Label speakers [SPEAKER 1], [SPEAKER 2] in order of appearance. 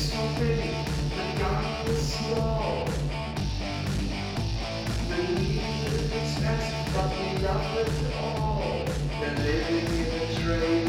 [SPEAKER 1] so big, the dark is small. Believe it's best, but we love it all. We're living in a dream.